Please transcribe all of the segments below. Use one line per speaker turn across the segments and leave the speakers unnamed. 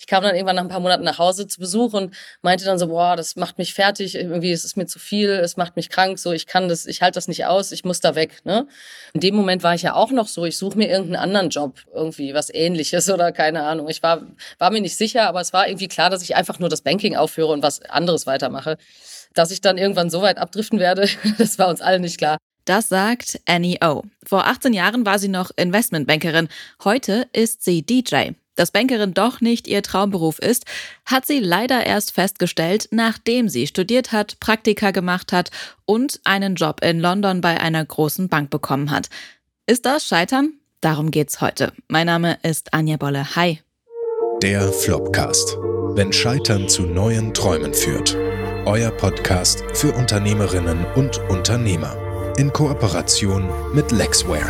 Ich kam dann irgendwann nach ein paar Monaten nach Hause zu Besuch und meinte dann so, boah, das macht mich fertig, irgendwie, es ist mir zu viel, es macht mich krank, so, ich halte das nicht aus, ich muss da weg, ne? In dem Moment war ich ja auch noch so, ich suche mir irgendeinen anderen Job, irgendwie was Ähnliches oder keine Ahnung. Ich war mir nicht sicher, aber es war irgendwie klar, dass ich einfach nur das Banking aufhöre und was anderes weitermache. Dass ich dann irgendwann so weit abdriften werde, das war uns allen nicht klar.
Das sagt Annie O. Vor 18 Jahren war sie noch Investmentbankerin. Heute ist sie DJ. Dass Bankerin doch nicht ihr Traumberuf ist, hat sie leider erst festgestellt, nachdem sie studiert hat, Praktika gemacht hat und einen Job in London bei einer großen Bank bekommen hat. Ist das Scheitern? Darum geht's heute. Mein Name ist Anja Bolle. Hi.
Der Flopcast. Wenn Scheitern zu neuen Träumen führt. Euer Podcast für Unternehmerinnen und Unternehmer. In Kooperation mit Lexware.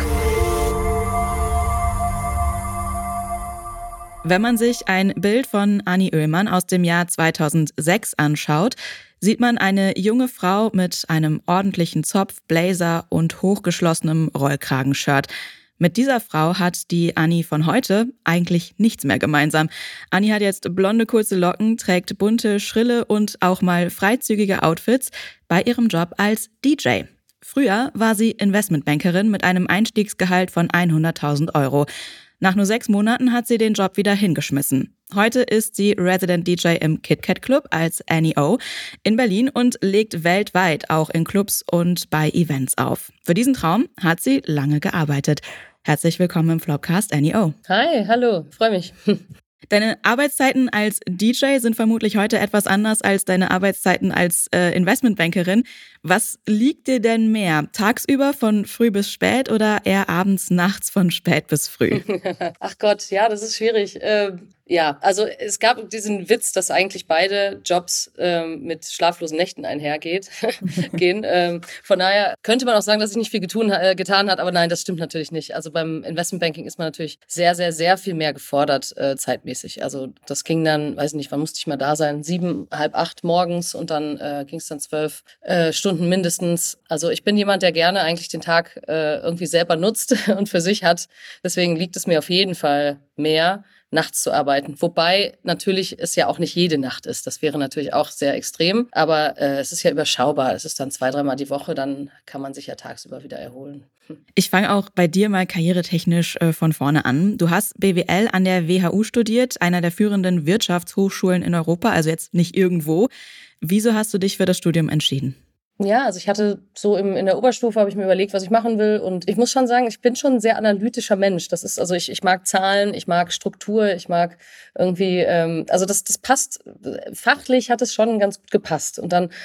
Wenn man sich ein Bild von Annie Oehlmann aus dem Jahr 2006 anschaut, sieht man eine junge Frau mit einem ordentlichen Zopf, Blazer und hochgeschlossenem Rollkragenshirt. Mit dieser Frau hat die Annie von heute eigentlich nichts mehr gemeinsam. Annie hat jetzt blonde, kurze Locken, trägt bunte, schrille und auch mal freizügige Outfits bei ihrem Job als DJ. Früher war sie Investmentbankerin mit einem Einstiegsgehalt von 100.000 Euro. Nach nur 6 Monaten hat sie den Job wieder hingeschmissen. Heute ist sie Resident DJ im KitKat Club als Annie O in Berlin und legt weltweit auch in Clubs und bei Events auf. Für diesen Traum hat sie lange gearbeitet. Herzlich willkommen im Flopcast, Annie O.
Hi, hallo, freue mich.
Deine Arbeitszeiten als DJ sind vermutlich heute etwas anders als deine Arbeitszeiten als Investmentbankerin. Was liegt dir denn mehr? Tagsüber von früh bis spät oder eher abends, nachts von spät bis früh?
Ach Gott, ja, das ist schwierig. Ja, also es gab diesen Witz, dass eigentlich beide Jobs mit schlaflosen Nächten gehen. Von daher könnte man auch sagen, dass ich nicht viel getan hat, aber nein, das stimmt natürlich nicht. Also beim Investmentbanking ist man natürlich sehr, sehr, sehr viel mehr gefordert zeitmäßig. Also das ging dann, weiß nicht, wann musste ich mal da sein? 7, halb 8 morgens und dann ging es dann 12 Stunden mindestens. Also ich bin jemand, der gerne eigentlich den Tag irgendwie selber nutzt und für sich hat. Deswegen liegt es mir auf jeden Fall mehr, nachts zu arbeiten. Wobei natürlich es ja auch nicht jede Nacht ist. Das wäre natürlich auch sehr extrem. Aber es ist ja überschaubar. Es ist dann 2-3 Mal die Woche. Dann kann man sich ja tagsüber wieder erholen.
Ich fange auch bei dir mal karrieretechnisch von vorne an. Du hast BWL an der WHU studiert, einer der führenden Wirtschaftshochschulen in Europa, also jetzt nicht irgendwo. Wieso hast du dich für das Studium entschieden?
Ja, also ich hatte so in der Oberstufe habe ich mir überlegt, was ich machen will. Und ich muss schon sagen, ich bin schon ein sehr analytischer Mensch. Das ist, also ich mag Zahlen, ich mag Struktur, ich mag irgendwie, also das passt, fachlich hat es schon ganz gut gepasst. Und dann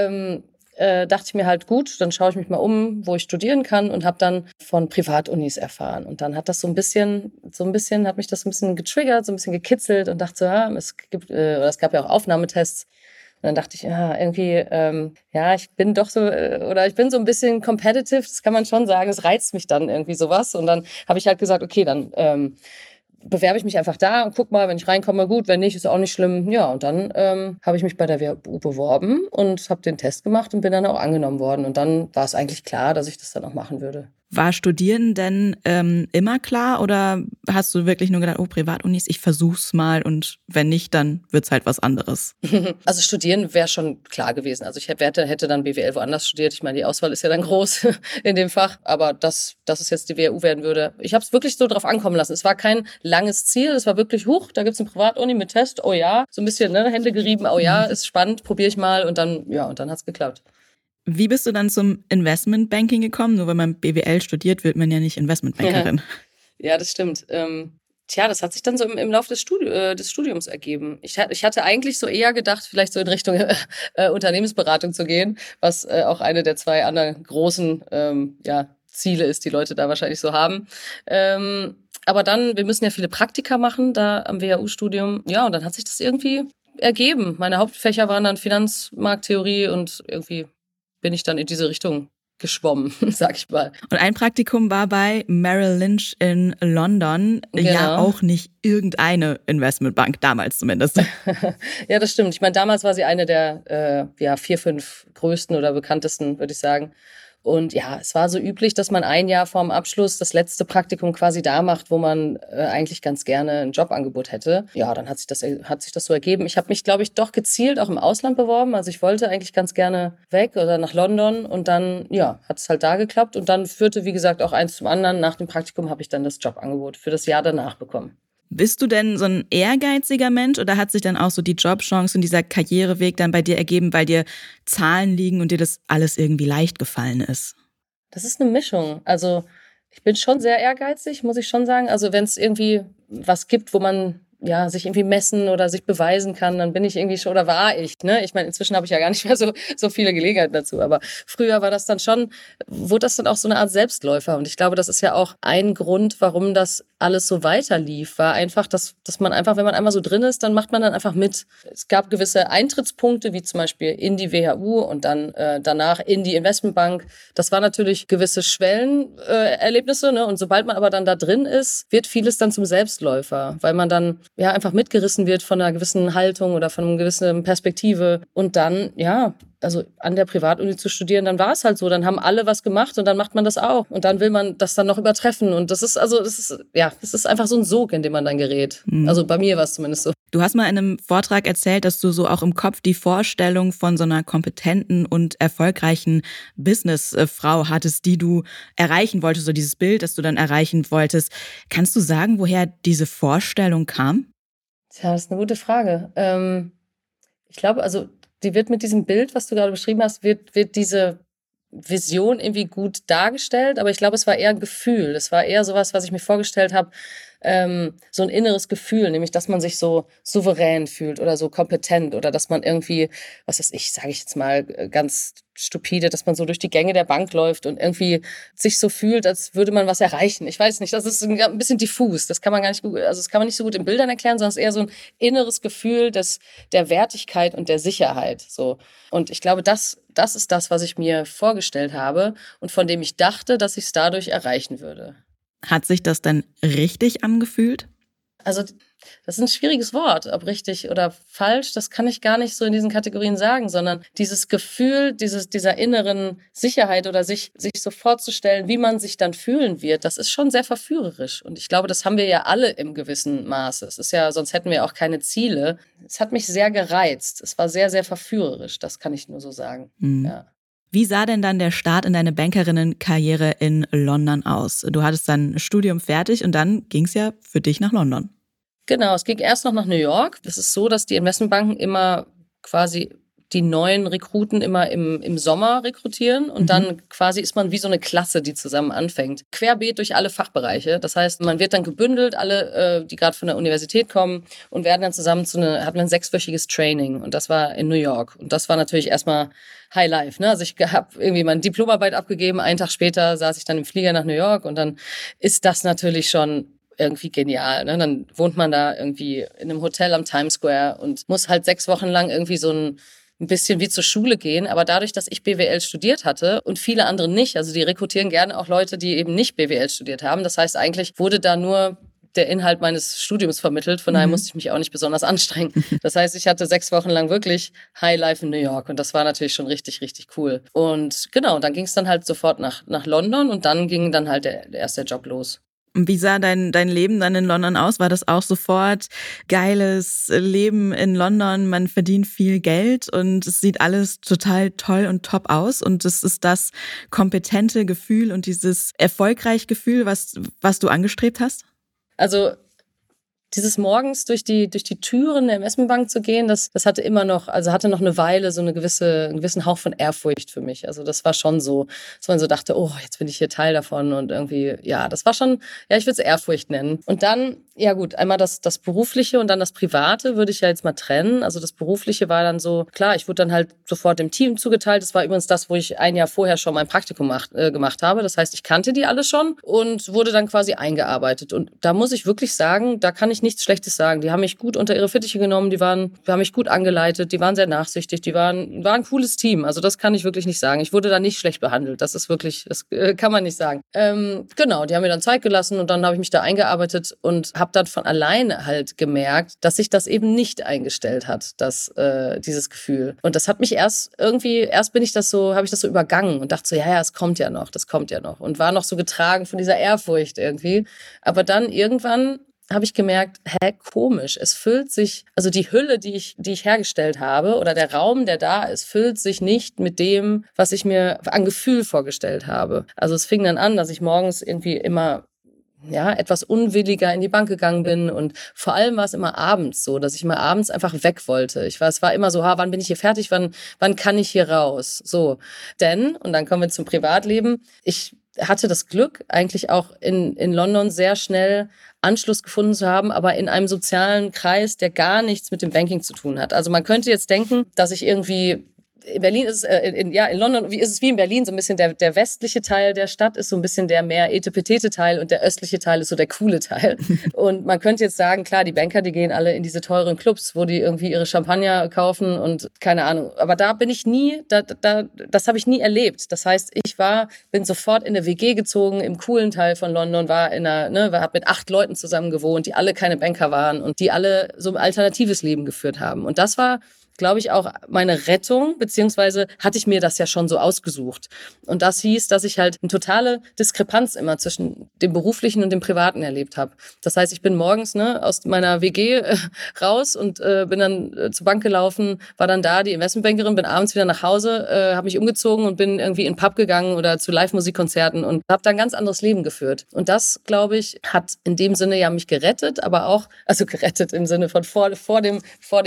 dachte ich mir halt, gut, dann schaue ich mich mal um, wo ich studieren kann und habe dann von Privatunis erfahren. Und dann hat das hat mich das so ein bisschen getriggert, so ein bisschen gekitzelt und dachte so, ja, es gab ja auch Aufnahmetests. Und dann dachte ich, irgendwie, ich bin doch so, ich bin so ein bisschen competitive, das kann man schon sagen, es reizt mich dann irgendwie sowas. Und dann habe ich halt gesagt, okay, dann bewerbe ich mich einfach da und guck mal, wenn ich reinkomme, gut, wenn nicht, ist auch nicht schlimm. Ja, und dann habe ich mich bei der WHU beworben und habe den Test gemacht und bin dann auch angenommen worden. Und dann war es eigentlich klar, dass ich das dann auch machen würde.
War Studieren denn immer klar oder hast du wirklich nur gedacht, oh, Privatunis, ich versuch's mal und wenn nicht, dann wird's halt was anderes?
Also studieren wäre schon klar gewesen. Also ich hätte dann BWL woanders studiert. Ich meine, die Auswahl ist ja dann groß in dem Fach, aber dass es jetzt die WHU werden würde, ich habe es wirklich so drauf ankommen lassen. Es war kein langes Ziel, es war wirklich, da gibt's eine Privatuni mit Test, oh ja, so ein bisschen Hände gerieben, oh ja, ist spannend, probiere ich mal und dann hat's geklappt.
Wie bist du dann zum Investmentbanking gekommen? Nur wenn man BWL studiert, wird man ja nicht Investmentbankerin.
Ja, das stimmt. Das hat sich dann so im Laufe des Studiums ergeben. Ich hatte eigentlich so eher gedacht, vielleicht so in Richtung Unternehmensberatung zu gehen, was auch eine der 2 anderen großen Ziele ist, die Leute da wahrscheinlich so haben. Aber dann, wir müssen ja viele Praktika machen da am WHU-Studium. Ja, und dann hat sich das irgendwie ergeben. Meine Hauptfächer waren dann Finanzmarkttheorie und irgendwie bin ich dann in diese Richtung geschwommen, sag ich mal.
Und ein Praktikum war bei Merrill Lynch in London. Genau. Ja, auch nicht irgendeine Investmentbank, damals zumindest.
Ja, das stimmt. Ich meine, damals war sie eine der 4, 5 größten oder bekanntesten, würde ich sagen. Und ja, es war so üblich, dass man ein Jahr vorm Abschluss das letzte Praktikum quasi da macht, wo man eigentlich ganz gerne ein Jobangebot hätte. Ja, dann hat sich das so ergeben. Ich habe mich, glaube ich, doch gezielt auch im Ausland beworben. Also ich wollte eigentlich ganz gerne weg oder nach London und dann, ja, hat es halt da geklappt. Und dann führte, wie gesagt, auch eins zum anderen. Nach dem Praktikum habe ich dann das Jobangebot für das Jahr danach bekommen.
Bist du denn so ein ehrgeiziger Mensch oder hat sich dann auch so die Jobchance und dieser Karriereweg dann bei dir ergeben, weil dir Zahlen liegen und dir das alles irgendwie leicht gefallen ist?
Das ist eine Mischung. Also ich bin schon sehr ehrgeizig, muss ich schon sagen. Also wenn es irgendwie was gibt, wo man ja sich irgendwie messen oder sich beweisen kann, dann bin ich irgendwie schon, oder war ich, ne? Ich meine, inzwischen habe ich ja gar nicht mehr so viele Gelegenheiten dazu, aber früher war das dann schon, wurde das dann auch so eine Art Selbstläufer und ich glaube, das ist ja auch ein Grund, warum das alles so weiterlief, war einfach, dass man einfach, wenn man einmal so drin ist, dann macht man dann einfach mit. Es gab gewisse Eintrittspunkte, wie zum Beispiel in die WHU und dann danach in die Investmentbank. Das waren natürlich gewisse Schwellenerlebnisse, ne? Und sobald man aber dann da drin ist, wird vieles dann zum Selbstläufer, weil man dann ja einfach mitgerissen wird von einer gewissen Haltung oder von einer gewissen Perspektive und dann, ja, also an der Privatuni zu studieren, dann war es halt so, dann haben alle was gemacht und dann macht man das auch und dann will man das dann noch übertreffen und das ist einfach so ein Sog, in dem man dann gerät. Also bei mir war es zumindest so.
Du hast mal in einem Vortrag erzählt, dass du so auch im Kopf die Vorstellung von so einer kompetenten und erfolgreichen Businessfrau hattest, die du erreichen wolltest, so dieses Bild, das du dann erreichen wolltest. Kannst du sagen, woher diese Vorstellung kam?
Tja, das ist eine gute Frage. Ich glaube, also die wird mit diesem Bild, was du gerade beschrieben hast, wird diese Vision irgendwie gut dargestellt, aber ich glaube, es war eher ein Gefühl. Es war eher sowas, was ich mir vorgestellt habe, so ein inneres Gefühl, nämlich, dass man sich so souverän fühlt oder so kompetent oder dass man irgendwie, was weiß ich, sage ich jetzt mal ganz stupide, dass man so durch die Gänge der Bank läuft und irgendwie sich so fühlt, als würde man was erreichen. Ich weiß nicht, das ist ein bisschen diffus. Das kann man gar nicht gut, also das kann man nicht so gut in Bildern erklären, sondern es ist eher so ein inneres Gefühl der Wertigkeit und der Sicherheit. So. Und ich glaube, das ist das, was ich mir vorgestellt habe und von dem ich dachte, dass ich es dadurch erreichen würde.
Hat sich das denn richtig angefühlt?
Also das ist ein schwieriges Wort, ob richtig oder falsch, das kann ich gar nicht so in diesen Kategorien sagen, sondern dieses Gefühl, dieser inneren Sicherheit oder sich so vorzustellen, wie man sich dann fühlen wird, das ist schon sehr verführerisch. Und ich glaube, das haben wir ja alle im gewissen Maße. Es ist ja, sonst hätten wir auch keine Ziele. Es hat mich sehr gereizt. Es war sehr, sehr verführerisch, das kann ich nur so sagen. Ja.
Wie sah denn dann der Start in deine Bankerinnenkarriere in London aus? Du hattest dein Studium fertig und dann ging es ja für dich nach London.
Genau, es ging erst noch nach New York. Es ist so, dass die Investmentbanken immer quasi die neuen Rekruten immer im Sommer rekrutieren und dann quasi ist man wie so eine Klasse, die zusammen anfängt. Querbeet durch alle Fachbereiche. Das heißt, man wird dann gebündelt, alle, die gerade von der Universität kommen und werden dann zusammen hat man ein 6-wöchiges Training und das war in New York. Und das war natürlich erstmal High Life, ne? Also ich habe irgendwie meine Diplomarbeit abgegeben, einen Tag später saß ich dann im Flieger nach New York und dann ist das natürlich schon irgendwie genial, ne? Dann wohnt man da irgendwie in einem Hotel am Times Square und muss halt 6 Wochen lang irgendwie so ein bisschen wie zur Schule gehen. Aber dadurch, dass ich BWL studiert hatte und viele andere nicht, also die rekrutieren gerne auch Leute, die eben nicht BWL studiert haben. Das heißt, eigentlich wurde da nur der Inhalt meines Studiums vermittelt. Von daher musste ich mich auch nicht besonders anstrengen. Das heißt, ich hatte 6 Wochen lang wirklich High Life in New York und das war natürlich schon richtig, richtig cool. Und genau, dann ging es dann halt sofort nach London und dann ging dann halt der erste Job los.
Und wie sah dein Leben dann in London aus? War das auch sofort geiles Leben in London? Man verdient viel Geld und es sieht alles total toll und top aus. Und es ist das kompetente Gefühl und dieses erfolgreiche Gefühl, was du angestrebt hast?
Also dieses morgens durch die Türen der Investmentbank zu gehen, das hatte immer noch, also hatte noch eine Weile so einen gewissen Hauch von Ehrfurcht für mich. Also das war schon so, dass man so dachte, oh, jetzt bin ich hier Teil davon und irgendwie, ja, das war schon, ja, ich würde es Ehrfurcht nennen. Und dann, ja gut, einmal das Berufliche und dann das Private würde ich ja jetzt mal trennen. Also das Berufliche war dann so, klar, ich wurde dann halt sofort dem Team zugeteilt. Das war übrigens das, wo ich ein Jahr vorher schon mein Praktikum gemacht habe. Das heißt, ich kannte die alle schon und wurde dann quasi eingearbeitet. Und da muss ich wirklich sagen, da kann ich ich nichts Schlechtes sagen. Die haben mich gut unter ihre Fittiche genommen, die haben mich gut angeleitet, die waren sehr nachsichtig, war ein cooles Team. Also das kann ich wirklich nicht sagen. Ich wurde da nicht schlecht behandelt. Das kann man nicht sagen. Genau, die haben mir dann Zeit gelassen und dann habe ich mich da eingearbeitet und habe dann von alleine halt gemerkt, dass sich das eben nicht eingestellt hat, dieses Gefühl. Und das hat mich erst habe ich das so übergangen und dachte so, ja, das kommt ja noch. Und war noch so getragen von dieser Ehrfurcht irgendwie. Aber dann irgendwann habe ich gemerkt, komisch, es füllt sich, also die Hülle, die ich hergestellt habe oder der Raum, der da ist, füllt sich nicht mit dem, was ich mir an Gefühl vorgestellt habe. Also es fing dann an, dass ich morgens irgendwie immer etwas unwilliger in die Bank gegangen bin und vor allem war es immer abends so, dass ich mal abends einfach weg wollte. Es war immer so, wann bin ich hier fertig, wann kann ich hier raus? So, und dann kommen wir zum Privatleben, ich hatte das Glück, eigentlich auch in London sehr schnell Anschluss gefunden zu haben, aber in einem sozialen Kreis, der gar nichts mit dem Banking zu tun hat. Also man könnte jetzt denken, dass ich irgendwie in Berlin ist es, in London ist es wie in Berlin, so ein bisschen der westliche Teil der Stadt ist so ein bisschen der mehr etepetete Teil und der östliche Teil ist so der coole Teil. Und man könnte jetzt sagen, klar, die Banker, die gehen alle in diese teuren Clubs, wo die irgendwie ihre Champagner kaufen und keine Ahnung. Aber da bin ich nie, das habe ich nie erlebt. Das heißt, bin sofort in eine WG gezogen im coolen Teil von London, habe mit 8 Leuten zusammen gewohnt, die alle keine Banker waren und die alle so ein alternatives Leben geführt haben. Und das war, glaube ich, auch meine Rettung, beziehungsweise hatte ich mir das ja schon so ausgesucht. Und das hieß, dass ich halt eine totale Diskrepanz immer zwischen dem Beruflichen und dem Privaten erlebt habe. Das heißt, ich bin morgens aus meiner WG raus und bin dann zur Bank gelaufen, war dann da die Investmentbankerin, bin abends wieder nach Hause, habe mich umgezogen und bin irgendwie in den Pub gegangen oder zu Live-Musikkonzerten und habe da ein ganz anderes Leben geführt. Und das, glaube ich, hat in dem Sinne ja mich gerettet, aber auch, also gerettet im Sinne von vor dem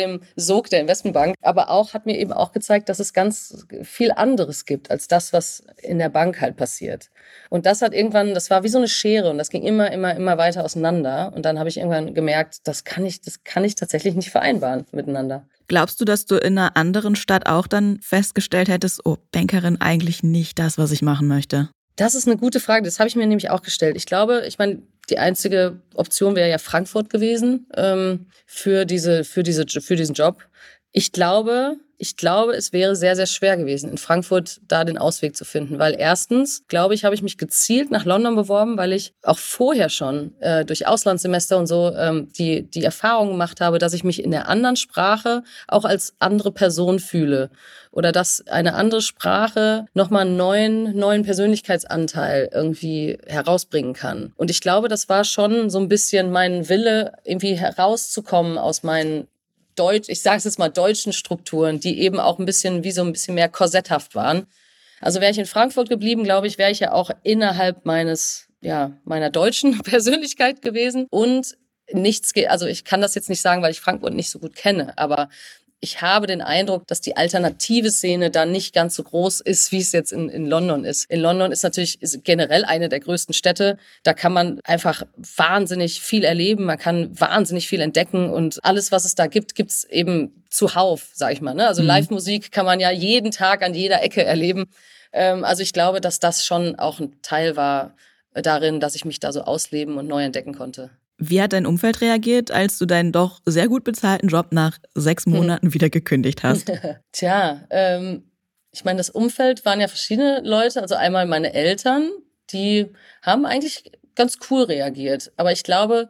Sog der Investmentbank, aber hat mir eben auch gezeigt, dass es ganz viel anderes gibt als das, was in der Bank halt passiert. Und das war wie so eine Schere und das ging immer weiter auseinander. Und dann habe ich irgendwann gemerkt, das kann ich tatsächlich nicht vereinbaren miteinander.
Glaubst du, dass du in einer anderen Stadt auch dann festgestellt hättest, Bankerin eigentlich nicht das, was ich machen möchte?
Das ist eine gute Frage. Das habe ich mir nämlich auch gestellt. Ich meine, die einzige Option wäre ja Frankfurt gewesen für diesen Job. Ich glaube, es wäre sehr, sehr schwer gewesen, in Frankfurt da den Ausweg zu finden. Weil erstens, glaube ich, habe ich mich gezielt nach London beworben, weil ich auch vorher schon durch Auslandssemester und so die Erfahrung gemacht habe, dass ich mich in der anderen Sprache auch als andere Person fühle. Oder dass eine andere Sprache nochmal einen neuen Persönlichkeitsanteil irgendwie herausbringen kann. Und ich glaube, das war schon so ein bisschen mein Wille, irgendwie herauszukommen aus meinen ich sage es jetzt mal, deutschen Strukturen, die eben auch ein bisschen mehr korsetthaft waren. Also wäre ich in Frankfurt geblieben, glaube ich, wäre ich ja auch innerhalb meiner deutschen Persönlichkeit gewesen. Und also ich kann das jetzt nicht sagen, weil ich Frankfurt nicht so gut kenne, aber ich habe den Eindruck, dass die alternative Szene da nicht ganz so groß ist, wie es jetzt in London ist. In London ist generell eine der größten Städte. Da kann man einfach wahnsinnig viel erleben. Man kann wahnsinnig viel entdecken. Und alles, was es da gibt, gibt's eben zuhauf, sag ich mal. Ne? Also Live-Musik kann man ja jeden Tag an jeder Ecke erleben. Also ich glaube, dass das schon auch ein Teil war darin, dass ich mich da so ausleben und neu entdecken konnte.
Wie hat dein Umfeld reagiert, als du deinen doch sehr gut bezahlten Job nach 6 Monaten wieder gekündigt hast?
Tja, ich meine, das Umfeld waren ja verschiedene Leute. Also einmal meine Eltern, die haben eigentlich ganz cool reagiert. Aber ich glaube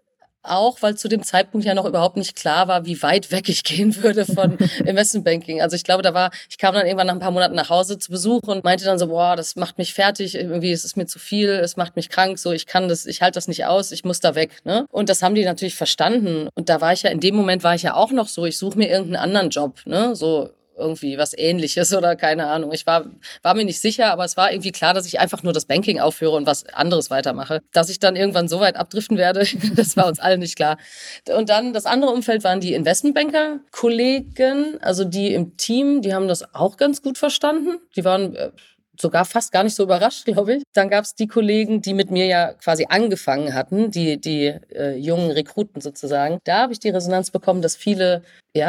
auch, weil zu dem Zeitpunkt ja noch überhaupt nicht klar war, wie weit weg ich gehen würde von Investmentbanking. Also ich glaube, ich kam dann irgendwann nach ein paar Monaten nach Hause zu Besuch und meinte dann so, das macht mich fertig, irgendwie es ist mir zu viel, es macht mich krank, so ich halte das nicht aus, ich muss da weg, ne? Und das haben die natürlich verstanden. Und in dem Moment war ich ja auch noch so, ich suche mir irgendeinen anderen Job, ne? So irgendwie was Ähnliches oder keine Ahnung. Ich war mir nicht sicher, aber es war irgendwie klar, dass ich einfach nur das Banking aufhöre und was anderes weitermache. Dass ich dann irgendwann so weit abdriften werde, das war uns allen nicht klar. Und dann das andere Umfeld waren die Investmentbanker-Kollegen, also die im Team, die haben das auch ganz gut verstanden. Die waren sogar fast gar nicht so überrascht, glaube ich. Dann gab es die Kollegen, die mit mir ja quasi angefangen hatten, die jungen Rekruten sozusagen. Da habe ich die Resonanz bekommen, dass viele,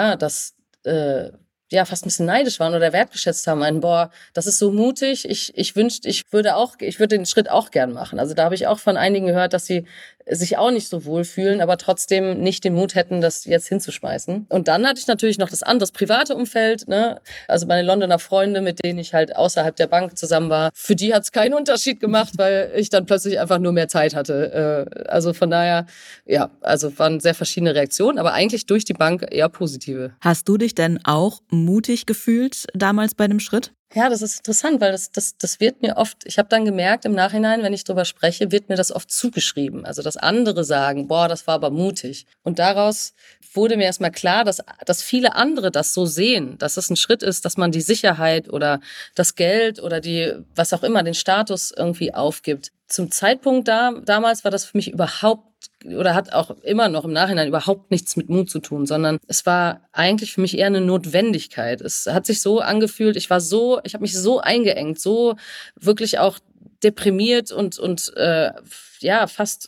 fast ein bisschen neidisch waren oder wertgeschätzt haben, meinten, das ist so mutig, ich würde den Schritt auch gern machen. Also da habe ich auch von einigen gehört, dass sie sich auch nicht so wohlfühlen, aber trotzdem nicht den Mut hätten, das jetzt hinzuschmeißen. Und dann hatte ich natürlich noch das andere private Umfeld, ne? Also meine Londoner Freunde, mit denen ich halt außerhalb der Bank zusammen war, für die hat es keinen Unterschied gemacht, weil ich dann plötzlich einfach nur mehr Zeit hatte. Also von daher, ja, also waren sehr verschiedene Reaktionen, aber eigentlich durch die Bank eher positive.
Hast du dich denn auch mutig gefühlt damals bei dem Schritt?
Ja, das ist interessant, weil das wird mir oft, ich habe dann gemerkt im Nachhinein, wenn ich drüber spreche, wird mir das oft zugeschrieben. Also dass andere sagen, boah, das war aber mutig. Und daraus wurde mir erstmal klar, dass viele andere das so sehen, dass es ein Schritt ist, dass man die Sicherheit oder das Geld oder was auch immer, den Status irgendwie aufgibt. Zum Zeitpunkt damals war das für mich überhaupt oder hat auch immer noch im Nachhinein überhaupt nichts mit Mut zu tun, sondern es war eigentlich für mich eher eine Notwendigkeit. Es hat sich so angefühlt, ich habe mich so eingeengt, so wirklich auch deprimiert und fast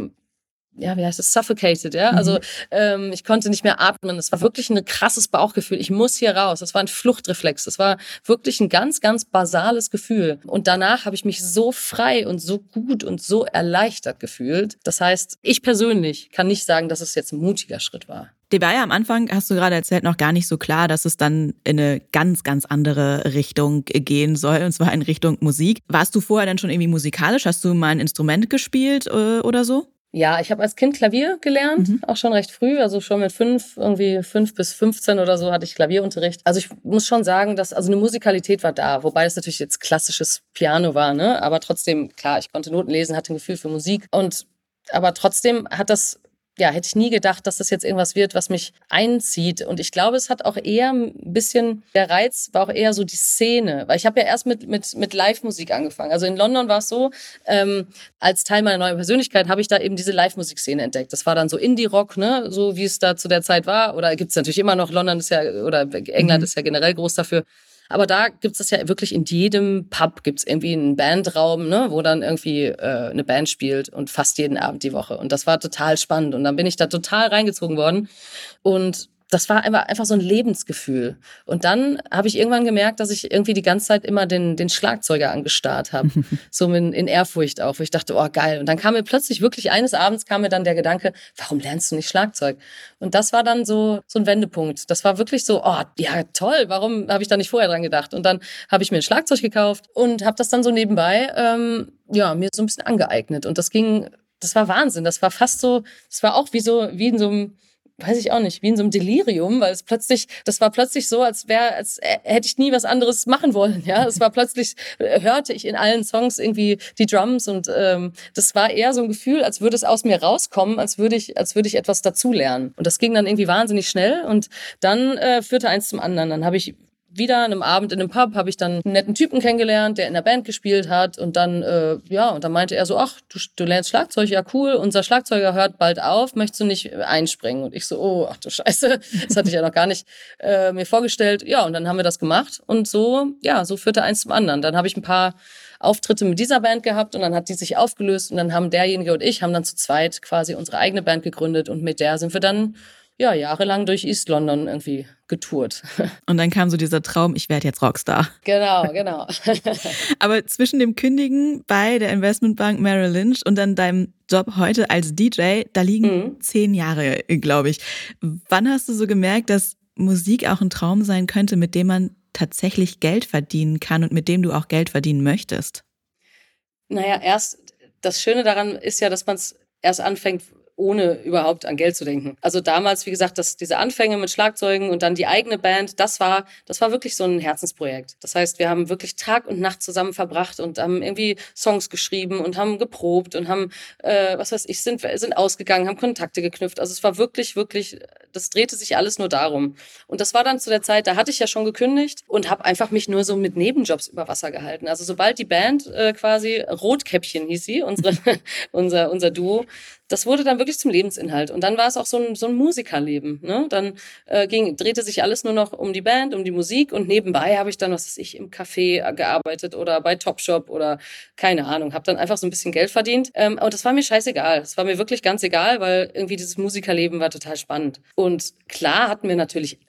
wie heißt es, suffocated, ja. Also ich konnte nicht mehr atmen. Es war wirklich ein krasses Bauchgefühl. Ich muss hier raus. Das war ein Fluchtreflex. Das war wirklich ein ganz, ganz basales Gefühl. Und danach habe ich mich so frei und so gut und so erleichtert gefühlt. Das heißt, ich persönlich kann nicht sagen, dass es jetzt ein mutiger Schritt war.
Dir war ja am Anfang, hast du gerade erzählt, noch gar nicht so klar, dass es dann in eine ganz, ganz andere Richtung gehen soll, und zwar in Richtung Musik. Warst du vorher denn schon irgendwie musikalisch? Hast du mal ein Instrument gespielt oder so?
Ja, ich habe als Kind Klavier gelernt, auch schon recht früh, also schon mit 5 bis 15 oder so hatte ich Klavierunterricht. Also ich muss schon sagen, dass eine Musikalität war da, wobei das natürlich jetzt klassisches Piano war, ne? Aber trotzdem, klar, ich konnte Noten lesen, hatte ein Gefühl für Musik aber trotzdem hätte ich nie gedacht, dass das jetzt irgendwas wird, was mich einzieht. Und ich glaube, es hat auch eher ein bisschen, der Reiz war auch eher so die Szene. Weil ich habe ja erst mit Live-Musik angefangen. Also in London war es so, als Teil meiner neuen Persönlichkeit habe ich da eben diese Live-Musik-Szene entdeckt. Das war dann so Indie-Rock, ne, so wie es da zu der Zeit war. Oder gibt es natürlich immer noch, England ist ja generell groß dafür. Aber da gibt's das ja wirklich in jedem Pub gibt's irgendwie einen Bandraum, ne, wo dann irgendwie eine Band spielt und fast jeden Abend die Woche. Und das war total spannend. Und dann bin ich da total reingezogen worden. Und das war einfach so ein Lebensgefühl. Und dann habe ich irgendwann gemerkt, dass ich irgendwie die ganze Zeit immer den Schlagzeuger angestarrt habe. So in Ehrfurcht auch, wo ich dachte, oh geil. Und dann kam mir plötzlich wirklich eines Abends kam mir dann der Gedanke, warum lernst du nicht Schlagzeug? Und das war dann so ein Wendepunkt. Das war wirklich so, oh ja toll, warum habe ich da nicht vorher dran gedacht? Und dann habe ich mir ein Schlagzeug gekauft und habe das dann so nebenbei mir so ein bisschen angeeignet. Und das war Wahnsinn. Das war fast so, das war auch wie in so einem, weiß ich auch nicht, wie in so einem Delirium, weil das war plötzlich so, als hätte ich nie was anderes machen wollen, ja. Es war plötzlich, hörte ich in allen Songs irgendwie die Drums und das war eher so ein Gefühl, als würde es aus mir rauskommen, als würde ich etwas dazulernen. Und das ging dann irgendwie wahnsinnig schnell und dann führte eins zum anderen. Dann habe ich wieder an einem Abend in einem Pub habe ich dann einen netten Typen kennengelernt, der in der Band gespielt hat und dann und dann meinte er so, ach, du lernst Schlagzeug, ja cool, unser Schlagzeuger hört bald auf, möchtest du nicht einspringen? Und ich so, oh, ach du Scheiße, das hatte ich ja noch gar nicht mir vorgestellt. Ja, und dann haben wir das gemacht und so führte eins zum anderen. Dann habe ich ein paar Auftritte mit dieser Band gehabt und dann hat die sich aufgelöst und dann haben derjenige und ich haben dann zu zweit quasi unsere eigene Band gegründet und mit der sind wir dann jahrelang durch East London irgendwie getourt.
Und dann kam so dieser Traum, ich werde jetzt Rockstar.
Genau.
Aber zwischen dem Kündigen bei der Investmentbank Merrill Lynch und dann deinem Job heute als DJ, da liegen 10 Jahre, glaube ich. Wann hast du so gemerkt, dass Musik auch ein Traum sein könnte, mit dem man tatsächlich Geld verdienen kann und mit dem du auch Geld verdienen möchtest?
Naja, das Schöne daran ist ja, dass man es erst anfängt, ohne überhaupt an Geld zu denken. Also damals, wie gesagt, diese Anfänge mit Schlagzeugen und dann die eigene Band, das war wirklich so ein Herzensprojekt. Das heißt, wir haben wirklich Tag und Nacht zusammen verbracht und haben irgendwie Songs geschrieben und haben geprobt und haben, sind ausgegangen, haben Kontakte geknüpft. Also es war wirklich, wirklich, das drehte sich alles nur darum. Und das war dann zu der Zeit, da hatte ich ja schon gekündigt und habe einfach mich nur so mit Nebenjobs über Wasser gehalten. Also sobald die Band quasi, Rotkäppchen hieß sie, unser Duo, das wurde dann wirklich zum Lebensinhalt. Und dann war es auch so ein Musikerleben. Ne? Dann drehte sich alles nur noch um die Band, um die Musik. Und nebenbei habe ich dann, im Café gearbeitet oder bei Topshop oder keine Ahnung. Habe dann einfach so ein bisschen Geld verdient. Aber das war mir scheißegal. Das war mir wirklich ganz egal, weil irgendwie dieses Musikerleben war total spannend. Und klar hatten wir natürlich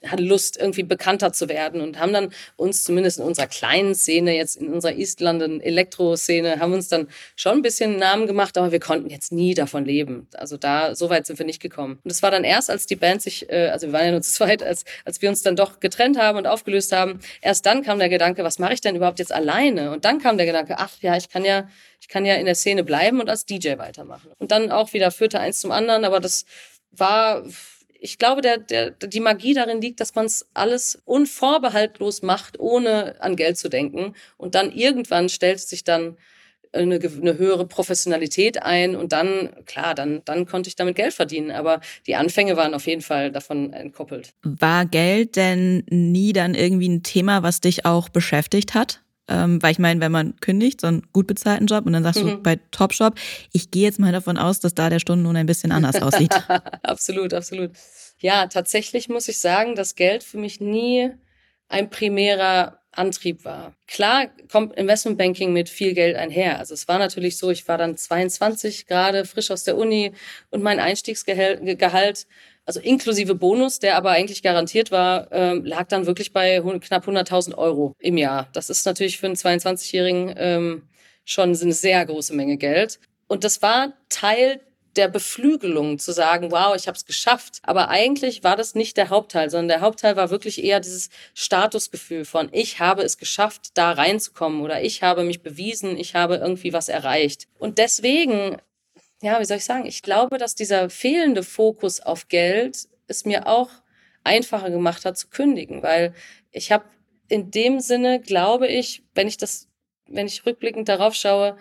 hatten Lust, irgendwie bekannter zu werden und haben dann uns zumindest in unserer kleinen Szene, jetzt in unserer East London Elektro-Szene, haben uns dann schon ein bisschen einen Namen gemacht, aber wir konnten jetzt nie davon leben. Also so weit sind wir nicht gekommen. Und es war dann erst, als die Band sich, also wir waren ja nur zu zweit, als wir uns dann doch getrennt haben und aufgelöst haben, erst dann kam der Gedanke, was mache ich denn überhaupt jetzt alleine? Und dann kam der Gedanke, ach ja, ich kann ja in der Szene bleiben und als DJ weitermachen. Und dann auch wieder führte eins zum anderen, aber das war, ich glaube, die Magie darin liegt, dass man es alles unvorbehaltlos macht, ohne an Geld zu denken. Und dann irgendwann stellt sich dann eine höhere Professionalität ein und dann, klar, dann konnte ich damit Geld verdienen. Aber die Anfänge waren auf jeden Fall davon entkoppelt.
War Geld denn nie dann irgendwie ein Thema, was dich auch beschäftigt hat? Weil ich meine, wenn man kündigt, so einen gut bezahlten Job und dann sagst du bei Topshop, ich gehe jetzt mal davon aus, dass da der Stundenlohn ein bisschen anders aussieht.
Absolut, absolut. Ja, tatsächlich muss ich sagen, dass Geld für mich nie ein primärer Antrieb war. Klar kommt Investmentbanking mit viel Geld einher. Also es war natürlich so, ich war dann 22, gerade frisch aus der Uni und mein Einstiegsgehalt, also inklusive Bonus, der aber eigentlich garantiert war, lag dann wirklich bei knapp 100.000 Euro im Jahr. Das ist natürlich für einen 22-Jährigen schon eine sehr große Menge Geld. Und das war Teil der Beflügelung, zu sagen, wow, ich habe es geschafft. Aber eigentlich war das nicht der Hauptteil, sondern der Hauptteil war wirklich eher dieses Statusgefühl von, ich habe es geschafft, da reinzukommen oder ich habe mich bewiesen, ich habe irgendwie was erreicht. Und deswegen, ja, wie soll ich sagen, ich glaube, dass dieser fehlende Fokus auf Geld es mir auch einfacher gemacht hat zu kündigen, weil ich habe in dem Sinne, glaube ich, wenn ich rückblickend darauf schaue,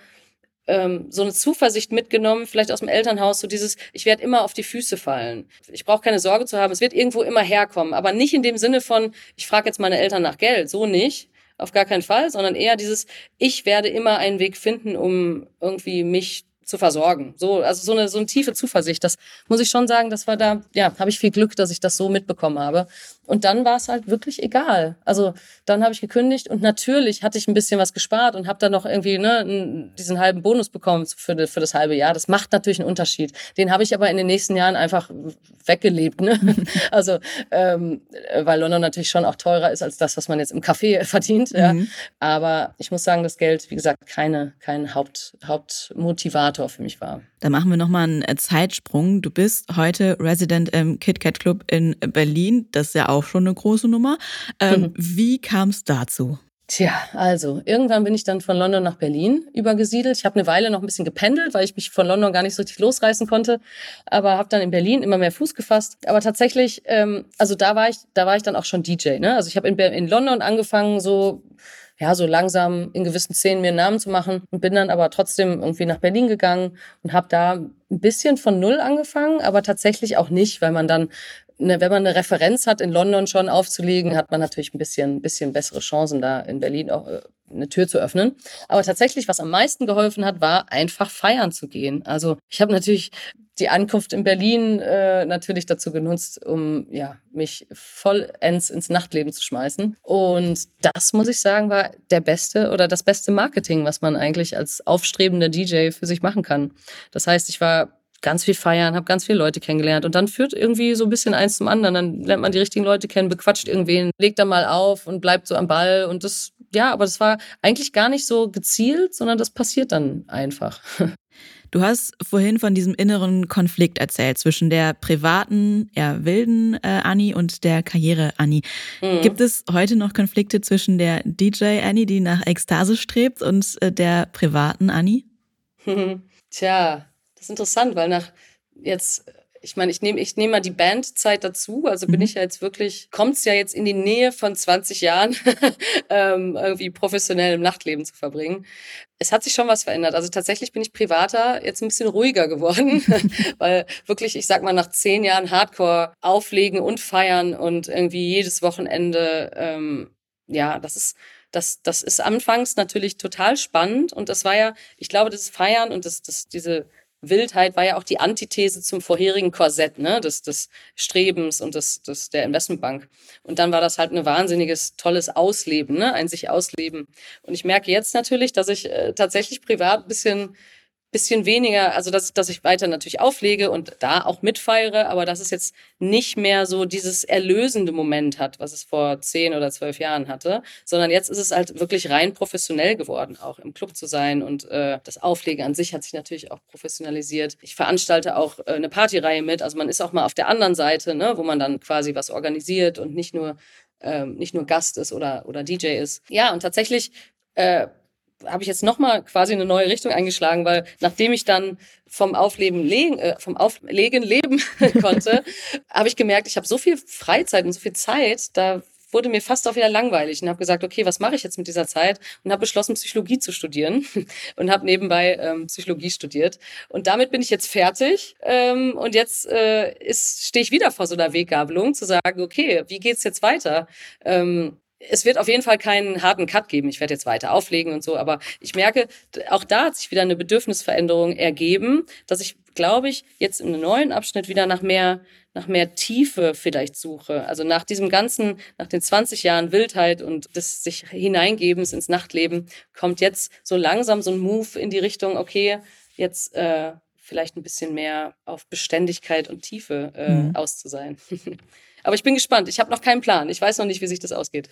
so eine Zuversicht mitgenommen, vielleicht aus dem Elternhaus, so dieses, ich werde immer auf die Füße fallen. Ich brauche keine Sorge zu haben, es wird irgendwo immer herkommen, aber nicht in dem Sinne von, ich frage jetzt meine Eltern nach Geld, so nicht, auf gar keinen Fall, sondern eher dieses, ich werde immer einen Weg finden, um irgendwie mich zu versorgen. Also so eine tiefe Zuversicht, das muss ich schon sagen, das war da, ja, habe ich viel Glück, dass ich das so mitbekommen habe. Und dann war es halt wirklich egal. Also dann habe ich gekündigt und natürlich hatte ich ein bisschen was gespart und habe dann noch irgendwie diesen halben Bonus bekommen für das halbe Jahr. Das macht natürlich einen Unterschied. Den habe ich aber in den nächsten Jahren einfach weggelebt. Ne? Also weil London natürlich schon auch teurer ist als das, was man jetzt im Café verdient. Ja. Aber ich muss sagen, das Geld, wie gesagt, kein Hauptmotivator für mich war.
Da machen wir nochmal einen Zeitsprung. Du bist heute Resident im KitKat Club in Berlin. Das ist ja auch schon eine große Nummer. Wie kam es dazu?
Tja, also irgendwann bin ich dann von London nach Berlin übergesiedelt. Ich habe eine Weile noch ein bisschen gependelt, weil ich mich von London gar nicht so richtig losreißen konnte. Aber habe dann in Berlin immer mehr Fuß gefasst. Aber tatsächlich, also da war ich dann auch schon DJ. Ne? Also ich habe in London angefangen, so langsam in gewissen Szenen mir einen Namen zu machen und bin dann aber trotzdem irgendwie nach Berlin gegangen und habe da ein bisschen von Null angefangen, aber tatsächlich auch nicht, weil man dann, wenn man eine Referenz hat, in London schon aufzulegen, hat man natürlich ein bisschen bessere Chancen, da in Berlin auch eine Tür zu öffnen. Aber tatsächlich, was am meisten geholfen hat, war einfach feiern zu gehen. Also ich habe natürlich die Ankunft in Berlin natürlich dazu genutzt, um mich vollends ins Nachtleben zu schmeißen. Und das, muss ich sagen, war das beste Marketing, was man eigentlich als aufstrebender DJ für sich machen kann. Das heißt, ich war ganz viel feiern, habe ganz viele Leute kennengelernt und dann führt irgendwie so ein bisschen eins zum anderen. Dann lernt man die richtigen Leute kennen, bequatscht irgendwen, legt dann mal auf und bleibt so am Ball. Und aber das war eigentlich gar nicht so gezielt, sondern das passiert dann einfach.
Du hast vorhin von diesem inneren Konflikt erzählt zwischen der privaten, eher wilden Anni und der Karriere-Anni. Gibt es heute noch Konflikte zwischen der DJ-Anni, die nach Ekstase strebt, und der privaten Anni?
Tja, das ist interessant, weil ich nehme mal die Bandzeit dazu, also bin ich ja jetzt wirklich, kommt's ja jetzt in die Nähe von 20 Jahren, irgendwie professionell im Nachtleben zu verbringen. Es hat sich schon was verändert. Also tatsächlich bin ich privater jetzt ein bisschen ruhiger geworden, weil wirklich, ich sag mal, nach 10 Jahren Hardcore auflegen und feiern und irgendwie jedes Wochenende, das ist anfangs natürlich total spannend und das war ja, ich glaube, das Feiern und diese Wildheit war ja auch die Antithese zum vorherigen Korsett, ne, des Strebens und der Investmentbank. Und dann war das halt ein wahnsinniges, tolles Ausleben, ne, ein sich ausleben. Und ich merke jetzt natürlich, dass ich tatsächlich privat ein bisschen bisschen weniger, also dass ich weiter natürlich auflege und da auch mitfeiere, aber dass es jetzt nicht mehr so dieses erlösende Moment hat, was es vor 10 oder 12 Jahren hatte, sondern jetzt ist es halt wirklich rein professionell geworden, auch im Club zu sein und das Auflegen an sich hat sich natürlich auch professionalisiert. Ich veranstalte auch eine Partyreihe mit, also man ist auch mal auf der anderen Seite, ne, wo man dann quasi was organisiert und nicht nur Gast ist oder DJ ist. Ja, und tatsächlich habe ich jetzt nochmal quasi eine neue Richtung eingeschlagen, weil nachdem ich dann vom Auflegen leben konnte, habe ich gemerkt, ich habe so viel Freizeit und so viel Zeit, da wurde mir fast auch wieder langweilig und habe gesagt, okay, was mache ich jetzt mit dieser Zeit? Und habe beschlossen, Psychologie zu studieren und habe nebenbei Psychologie studiert. Und damit bin ich jetzt fertig und jetzt stehe ich wieder vor so einer Weggabelung, zu sagen, okay, wie geht's jetzt weiter? Es wird auf jeden Fall keinen harten Cut geben. Ich werde jetzt weiter auflegen und so, aber ich merke, auch da hat sich wieder eine Bedürfnisveränderung ergeben, dass ich, glaube ich, jetzt in einem neuen Abschnitt wieder nach mehr Tiefe vielleicht suche. Also nach diesem ganzen, nach den 20 Jahren Wildheit und des sich Hineingebens ins Nachtleben, kommt jetzt so langsam so ein Move in die Richtung, okay, jetzt vielleicht ein bisschen mehr auf Beständigkeit und Tiefe aus zu sein. Aber ich bin gespannt. Ich habe noch keinen Plan. Ich weiß noch nicht, wie sich das ausgeht.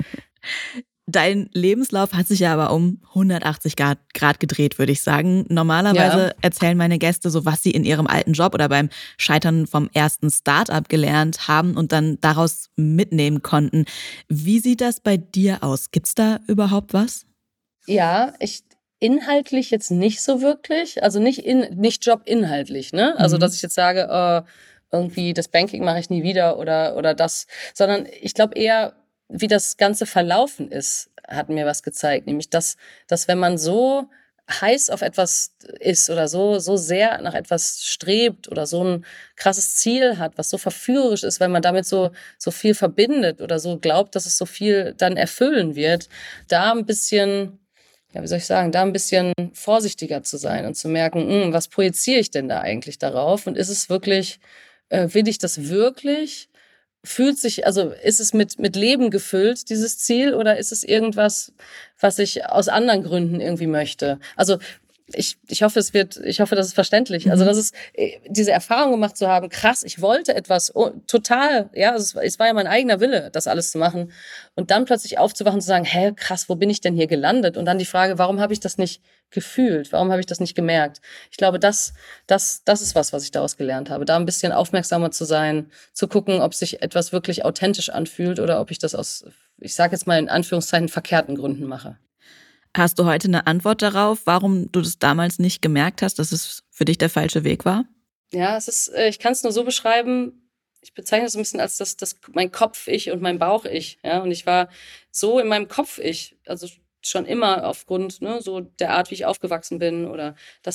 Dein Lebenslauf hat sich ja aber um 180 Grad gedreht, würde ich sagen. Normalerweise erzählen meine Gäste so, was sie in ihrem alten Job oder beim Scheitern vom ersten Start-up gelernt haben und dann daraus mitnehmen konnten. Wie sieht das bei dir aus? Gibt's da überhaupt was?
Ja, inhaltlich jetzt nicht so wirklich. Also nicht jobinhaltlich, ne? Also dass ich jetzt sage, irgendwie das Banking mache ich nie wieder oder das, sondern ich glaube eher, wie das Ganze verlaufen ist, hat mir was gezeigt. Nämlich, dass wenn man so heiß auf etwas ist oder so sehr nach etwas strebt oder so ein krasses Ziel hat, was so verführerisch ist, weil man damit so viel verbindet oder so glaubt, dass es so viel dann erfüllen wird, da ein bisschen, ja, wie soll ich sagen, da ein bisschen vorsichtiger zu sein und zu merken, was projiziere ich denn da eigentlich darauf? Und ist es wirklich, will ich das wirklich? Ist es mit Leben gefüllt, dieses Ziel, oder ist es irgendwas, was ich aus anderen Gründen irgendwie möchte? Also ich hoffe, das ist verständlich. Also das ist diese Erfahrung gemacht zu haben, krass, ich wollte etwas total, ja, also es war ja mein eigener Wille, das alles zu machen. Und dann plötzlich aufzuwachen und zu sagen, hä, krass, wo bin ich denn hier gelandet? Und dann die Frage, warum habe ich das nicht gefühlt? Warum habe ich das nicht gemerkt? Ich glaube, das ist was ich daraus gelernt habe. Da ein bisschen aufmerksamer zu sein, zu gucken, ob sich etwas wirklich authentisch anfühlt oder ob ich das aus, ich sage jetzt mal in Anführungszeichen, verkehrten Gründen mache.
Hast du heute eine Antwort darauf, warum du das damals nicht gemerkt hast, dass es für dich der falsche Weg war?
Ja, ich kann es nur so beschreiben, ich bezeichne es ein bisschen als das mein Kopf-Ich und mein Bauch-Ich. Ja? Und ich war so in meinem Kopf-Ich, also schon immer aufgrund so der Art, wie ich aufgewachsen bin, oder dass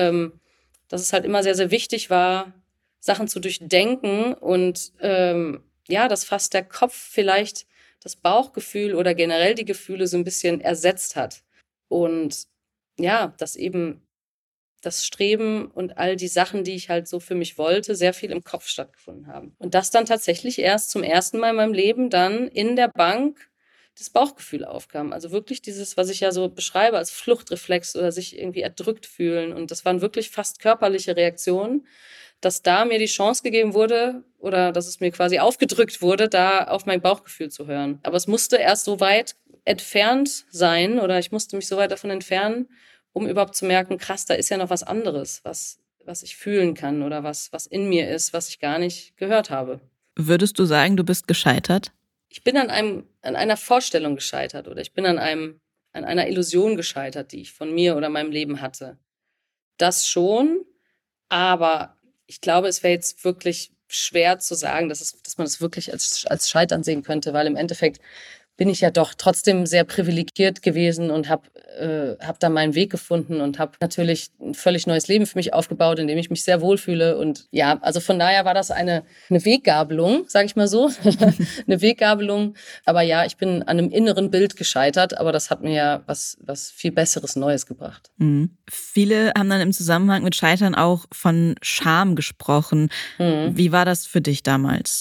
es halt immer sehr, sehr wichtig war, Sachen zu durchdenken und dass fast der Kopf vielleicht das Bauchgefühl oder generell die Gefühle so ein bisschen ersetzt hat. Und ja, dass eben das Streben und all die Sachen, die ich halt so für mich wollte, sehr viel im Kopf stattgefunden haben. Und das dann tatsächlich erst zum ersten Mal in meinem Leben dann in der Bank das Bauchgefühl aufkam. Also wirklich dieses, was ich ja so beschreibe als Fluchtreflex oder sich irgendwie erdrückt fühlen. Und das waren wirklich fast körperliche Reaktionen, dass da mir die Chance gegeben wurde oder dass es mir quasi aufgedrückt wurde, da auf mein Bauchgefühl zu hören. Aber es musste erst so weit entfernt sein oder ich musste mich so weit davon entfernen, um überhaupt zu merken, krass, da ist ja noch was anderes, was ich fühlen kann oder was in mir ist, was ich gar nicht gehört habe.
Würdest du sagen, du bist gescheitert?
Ich bin an einer Vorstellung gescheitert oder ich bin an einer Illusion gescheitert, die ich von mir oder meinem Leben hatte. Das schon, aber ich glaube, es wäre jetzt wirklich schwer zu sagen, dass man das wirklich als Scheitern sehen könnte, weil im Endeffekt bin ich ja doch trotzdem sehr privilegiert gewesen und habe da meinen Weg gefunden und habe natürlich ein völlig neues Leben für mich aufgebaut, in dem ich mich sehr wohlfühle. Und ja, also von daher war das eine Weggabelung, sage ich mal so, eine Weggabelung. Aber ja, ich bin an einem inneren Bild gescheitert, aber das hat mir ja was viel Besseres, Neues gebracht.
Mhm. Viele haben dann im Zusammenhang mit Scheitern auch von Scham gesprochen. Wie war das für dich damals?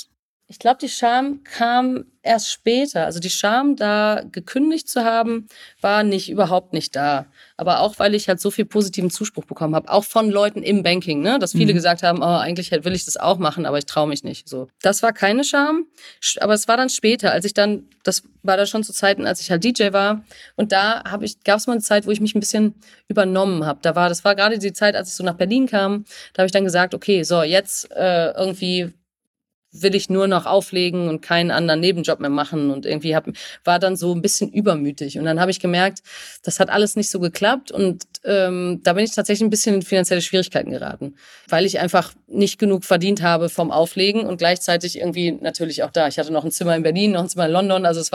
Ich glaube, die Scham kam erst später. Also die Scham, da gekündigt zu haben, war überhaupt nicht da. Aber auch, weil ich halt so viel positiven Zuspruch bekommen habe, auch von Leuten im Banking, ne? Dass viele gesagt haben, oh, eigentlich will ich das auch machen, aber ich traue mich nicht. So, das war keine Scham, aber es war dann später, das war dann schon zu Zeiten, als ich halt DJ war. Und da gab es mal eine Zeit, wo ich mich ein bisschen übernommen habe. Das war gerade die Zeit, als ich so nach Berlin kam. Da habe ich dann gesagt, okay, so jetzt irgendwie will ich nur noch auflegen und keinen anderen Nebenjob mehr machen und irgendwie war dann so ein bisschen übermütig. Und dann habe ich gemerkt, das hat alles nicht so geklappt und da bin ich tatsächlich ein bisschen in finanzielle Schwierigkeiten geraten, weil ich einfach nicht genug verdient habe vom Auflegen und gleichzeitig irgendwie natürlich auch da. Ich hatte noch ein Zimmer in Berlin, noch ein Zimmer in London, also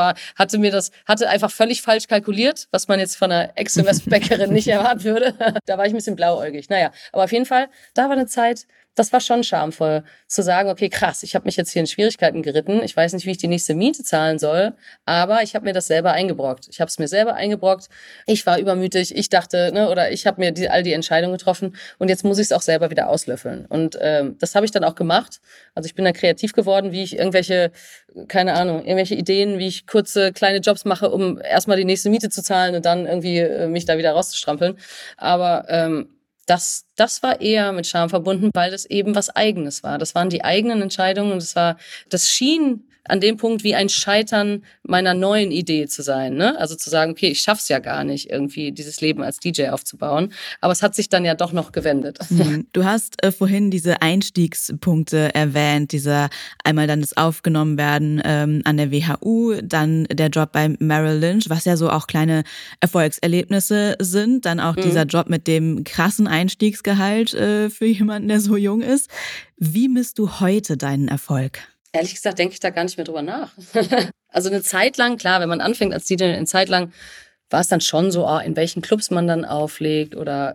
hatte einfach völlig falsch kalkuliert, was man jetzt von einer Ex-Investmentbankerin nicht erwarten würde. Da war ich ein bisschen blauäugig. Naja, aber auf jeden Fall, da war eine Zeit, das war schon schamvoll, zu sagen, okay, krass, ich habe mich jetzt hier in Schwierigkeiten geritten. Ich weiß nicht, wie ich die nächste Miete zahlen soll, aber ich habe mir das selber eingebrockt. Ich habe es mir selber eingebrockt. Ich war übermütig. Ich dachte, ich habe mir all die Entscheidungen getroffen und jetzt muss ich es auch selber wieder auslöffeln. Und das habe ich dann auch gemacht. Also ich bin dann kreativ geworden, wie ich irgendwelche Ideen, wie ich kurze, kleine Jobs mache, um erstmal die nächste Miete zu zahlen und dann irgendwie mich da wieder rauszustrampeln. Aber das war eher mit Scham verbunden, weil das eben was Eigenes war. Das waren die eigenen Entscheidungen und das schien an dem Punkt wie ein Scheitern meiner neuen Idee zu sein, ne? Also zu sagen, okay, ich schaff's ja gar nicht, irgendwie dieses Leben als DJ aufzubauen. Aber es hat sich dann ja doch noch gewendet.
Du hast vorhin diese Einstiegspunkte erwähnt, einmal dann das Aufgenommenwerden an der WHU, dann der Job bei Merrill Lynch, was ja so auch kleine Erfolgserlebnisse sind, dann auch dieser Job mit dem krassen Einstiegsgehalt für jemanden, der so jung ist. Wie misst du heute deinen Erfolg?
Ehrlich gesagt denke ich da gar nicht mehr drüber nach. Also eine Zeit lang, klar, wenn man anfängt als DJ, eine Zeit lang war es dann schon so, in welchen Clubs man dann auflegt oder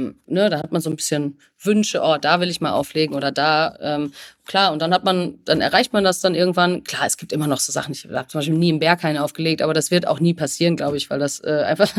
da hat man so ein bisschen Wünsche, da will ich mal auflegen oder da, klar, und dann erreicht man das dann irgendwann. Klar, es gibt immer noch so Sachen, ich habe zum Beispiel nie im Berghain aufgelegt, aber das wird auch nie passieren, glaube ich, weil das einfach,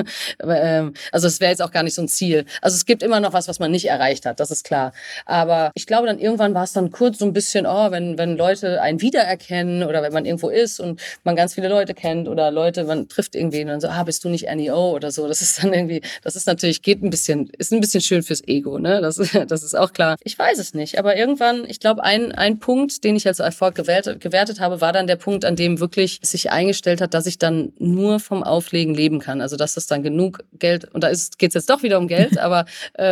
also das wäre jetzt auch gar nicht so ein Ziel. Also es gibt immer noch was man nicht erreicht hat, das ist klar. Aber ich glaube, dann irgendwann war es dann kurz so ein bisschen, wenn Leute einen wiedererkennen oder wenn man irgendwo ist und man ganz viele Leute kennt oder man trifft irgendwen und dann so, bist du nicht NEO oder so. Das ist dann irgendwie, das ist natürlich, ist ein bisschen schön fürs Ego, ne? Das ist auch klar. Ich weiß es nicht, aber irgendwann, ich glaube, ein Punkt, den ich als Erfolg gewertet habe, war dann der Punkt, an dem wirklich sich eingestellt hat, dass ich dann nur vom Auflegen leben kann. Also, dass das dann genug Geld, und geht's jetzt doch wieder um Geld, aber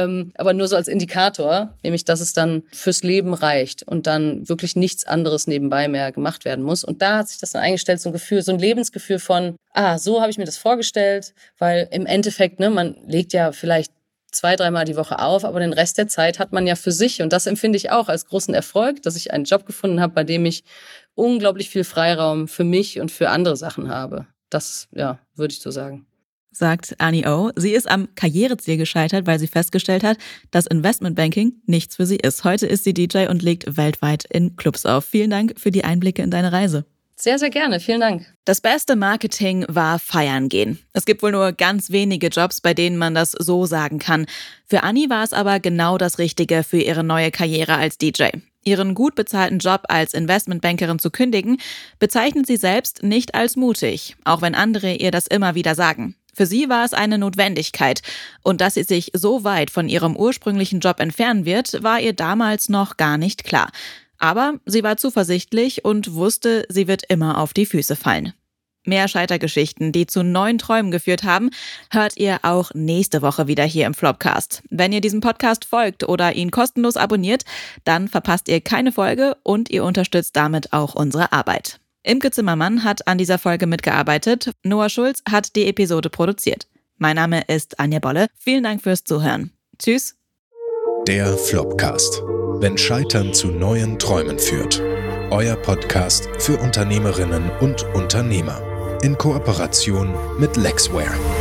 nur so als Indikator, nämlich, dass es dann fürs Leben reicht und dann wirklich nichts anderes nebenbei mehr gemacht werden muss. Und da hat sich das dann eingestellt, so ein Gefühl, so ein Lebensgefühl von, so habe ich mir das vorgestellt, weil im Endeffekt, man legt ja vielleicht 2-3 Mal die Woche auf, aber den Rest der Zeit hat man ja für sich. Und das empfinde ich auch als großen Erfolg, dass ich einen Job gefunden habe, bei dem ich unglaublich viel Freiraum für mich und für andere Sachen habe. Das, würde ich so sagen.
Sagt Annie O. Sie ist am Karriereziel gescheitert, weil sie festgestellt hat, dass Investmentbanking nichts für sie ist. Heute ist sie DJ und legt weltweit in Clubs auf. Vielen Dank für die Einblicke in deine Reise.
Sehr, sehr gerne. Vielen Dank.
Das beste Marketing war feiern gehen. Es gibt wohl nur ganz wenige Jobs, bei denen man das so sagen kann. Für Annie war es aber genau das Richtige für ihre neue Karriere als DJ. Ihren gut bezahlten Job als Investmentbankerin zu kündigen, bezeichnet sie selbst nicht als mutig, auch wenn andere ihr das immer wieder sagen. Für sie war es eine Notwendigkeit. Und dass sie sich so weit von ihrem ursprünglichen Job entfernen wird, war ihr damals noch gar nicht klar. Aber sie war zuversichtlich und wusste, sie wird immer auf die Füße fallen. Mehr Scheitergeschichten, die zu neuen Träumen geführt haben, hört ihr auch nächste Woche wieder hier im Flopcast. Wenn ihr diesem Podcast folgt oder ihn kostenlos abonniert, dann verpasst ihr keine Folge und ihr unterstützt damit auch unsere Arbeit. Imke Zimmermann hat an dieser Folge mitgearbeitet. Noah Schulz hat die Episode produziert. Mein Name ist Anja Bolle. Vielen Dank fürs Zuhören. Tschüss.
Der Flopcast. Wenn Scheitern zu neuen Träumen führt. Euer Podcast für Unternehmerinnen und Unternehmer. In Kooperation mit Lexware.